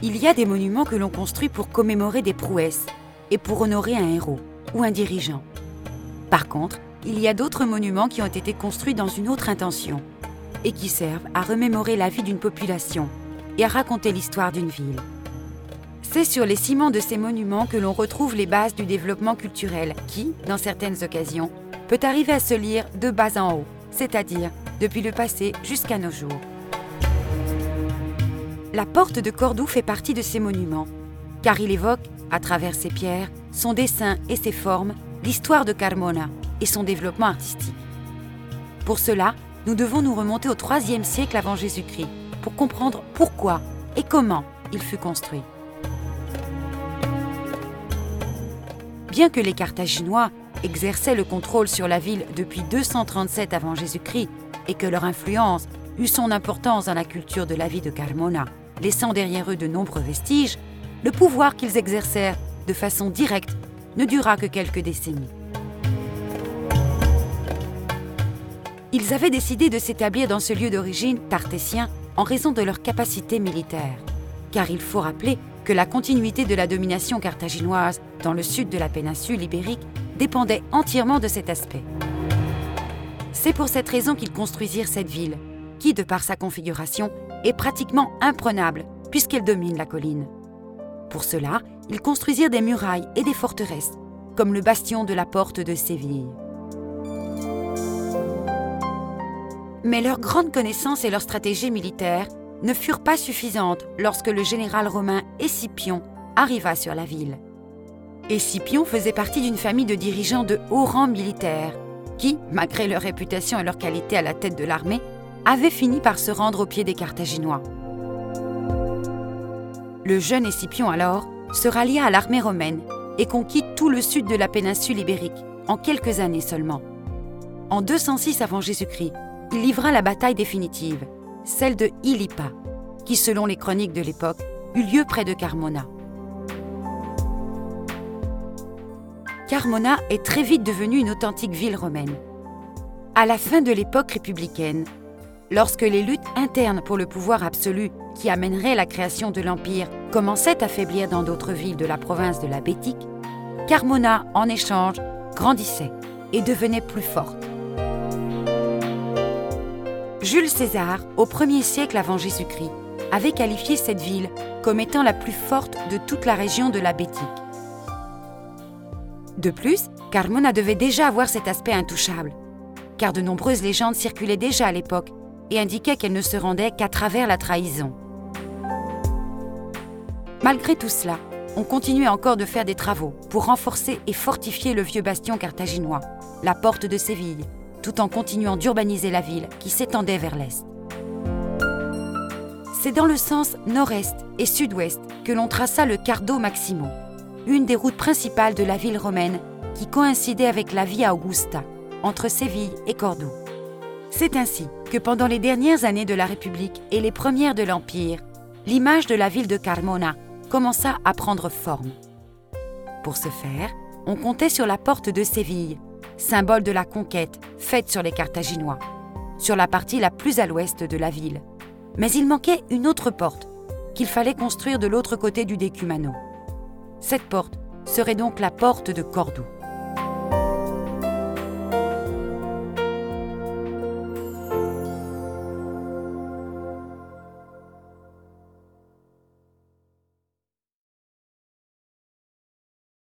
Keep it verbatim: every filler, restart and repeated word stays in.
Il y a des monuments que l'on construit pour commémorer des prouesses et pour honorer un héros ou un dirigeant. Par contre, il y a d'autres monuments qui ont été construits dans une autre intention et qui servent à remémorer la vie d'une population et à raconter l'histoire d'une ville. C'est sur les ciments de ces monuments que l'on retrouve les bases du développement culturel qui, dans certaines occasions, peut arriver à se lire de bas en haut, c'est-à-dire depuis le passé jusqu'à nos jours. La porte de Cordoue fait partie de ces monuments, car il évoque, à travers ses pierres, son dessin et ses formes, l'histoire de Carmona et son développement artistique. Pour cela, nous devons nous remonter au troisième siècle avant Jésus-Christ pour comprendre pourquoi et comment il fut construit. Bien que les Carthaginois exerçaient le contrôle sur la ville depuis deux cent trente-sept avant Jésus-Christ et que leur influence eut son importance dans la culture de la vie de Carmona, laissant derrière eux de nombreux vestiges, le pouvoir qu'ils exercèrent de façon directe ne dura que quelques décennies. Ils avaient décidé de s'établir dans ce lieu d'origine tartétien en raison de leur capacité militaire, car il faut rappeler que la continuité de la domination carthaginoise dans le sud de la péninsule ibérique dépendait entièrement de cet aspect. C'est pour cette raison qu'ils construisirent cette ville, qui, de par sa configuration, est pratiquement imprenable puisqu'elle domine la colline. Pour cela, ils construisirent des murailles et des forteresses, comme le bastion de la porte de Séville. Mais leur grande connaissance et leur stratégie militaire ne furent pas suffisantes lorsque le général romain Escipion arriva sur la ville. Escipion faisait partie d'une famille de dirigeants de haut rang militaire qui, malgré leur réputation et leur qualité à la tête de l'armée, avaient fini par se rendre aux pieds des Carthaginois. Le jeune Escipion alors se rallia à l'armée romaine et conquit tout le sud de la péninsule ibérique en quelques années seulement. En deux cent six avant Jésus-Christ, il livra la bataille définitive, celle de Ilipa, qui, selon les chroniques de l'époque, eut lieu près de Carmona. Carmona est très vite devenue une authentique ville romaine. À la fin de l'époque républicaine, lorsque les luttes internes pour le pouvoir absolu qui amènerait la création de l'Empire commençaient à faiblir dans d'autres villes de la province de la Bétique, Carmona, en échange, grandissait et devenait plus forte. Jules César, au premier siècle avant Jésus-Christ, avait qualifié cette ville comme étant la plus forte de toute la région de la Bétique. De plus, Carmona devait déjà avoir cet aspect intouchable, car de nombreuses légendes circulaient déjà à l'époque et indiquaient qu'elle ne se rendait qu'à travers la trahison. Malgré tout cela, on continuait encore de faire des travaux pour renforcer et fortifier le vieux bastion carthaginois, la porte de Séville, tout en continuant d'urbaniser la ville qui s'étendait vers l'est. C'est dans le sens nord-est et sud-ouest que l'on traça le Cardo Maximo, une des routes principales de la ville romaine qui coïncidait avec la Via Augusta, entre Séville et Cordoue. C'est ainsi que pendant les dernières années de la République et les premières de l'Empire, l'image de la ville de Carmona commença à prendre forme. Pour ce faire, on comptait sur la porte de Séville, symbole de la conquête faite sur les Carthaginois, sur la partie la plus à l'ouest de la ville. Mais il manquait une autre porte, qu'il fallait construire de l'autre côté du Decumano. Cette porte serait donc la porte de Cordoue.